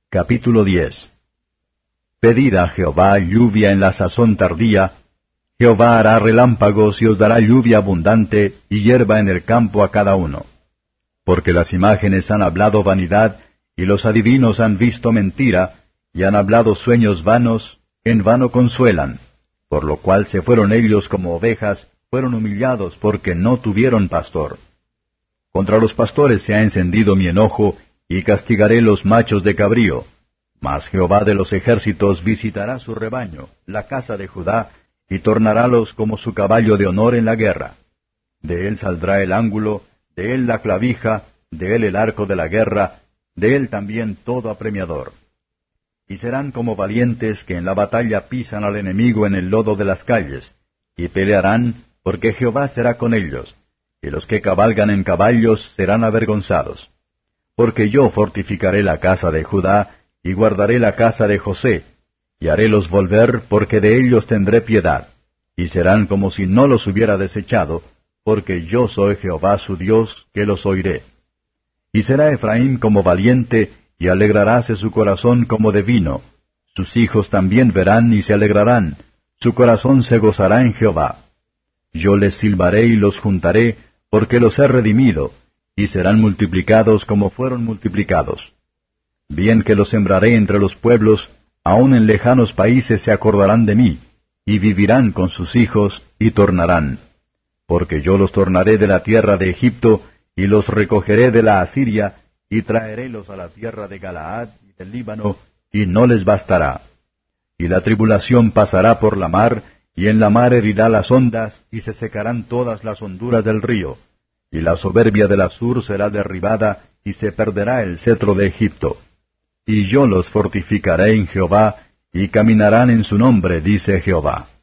Capítulo 10. Pedid a Jehová lluvia en la sazón tardía. Jehová hará relámpagos y os dará lluvia abundante y hierba en el campo a cada uno. Porque las imágenes han hablado vanidad, y los adivinos han visto mentira, y han hablado sueños vanos, en vano consuelan. Por lo cual se fueron ellos como ovejas, fueron humillados porque no tuvieron pastor. Contra los pastores se ha encendido mi enojo, y castigaré los machos de cabrío. Mas Jehová de los ejércitos visitará su rebaño, la casa de Judá, y tornarálos como su caballo de honor en la guerra. De él saldrá el ángulo, de él la clavija, de él el arco de la guerra, de él también todo apremiador. Y serán como valientes que en la batalla pisan al enemigo en el lodo de las calles, y pelearán, porque Jehová será con ellos, y los que cabalgan en caballos serán avergonzados. Porque yo fortificaré la casa de Judá, y guardaré la casa de José, y harélos volver, porque de ellos tendré piedad, y serán como si no los hubiera desechado, porque yo soy Jehová su Dios, que los oiré. Y será Efraín como valiente, y alegraráse su corazón como de vino. Sus hijos también verán y se alegrarán, su corazón se gozará en Jehová. Yo les silbaré y los juntaré, porque los he redimido, y serán multiplicados como fueron multiplicados. Bien que los sembraré entre los pueblos, aun en lejanos países se acordarán de mí, y vivirán con sus hijos, y tornarán. Porque yo los tornaré de la tierra de Egipto, y los recogeré de la Asiria, y traerélos a la tierra de Galaad y del Líbano, y no les bastará. Y la tribulación pasará por la mar, y en la mar herirá las ondas, y se secarán todas las honduras del río. Y la soberbia del Asur será derribada, y se perderá el cetro de Egipto. Y yo los fortificaré en Jehová, y caminarán en su nombre, dice Jehová.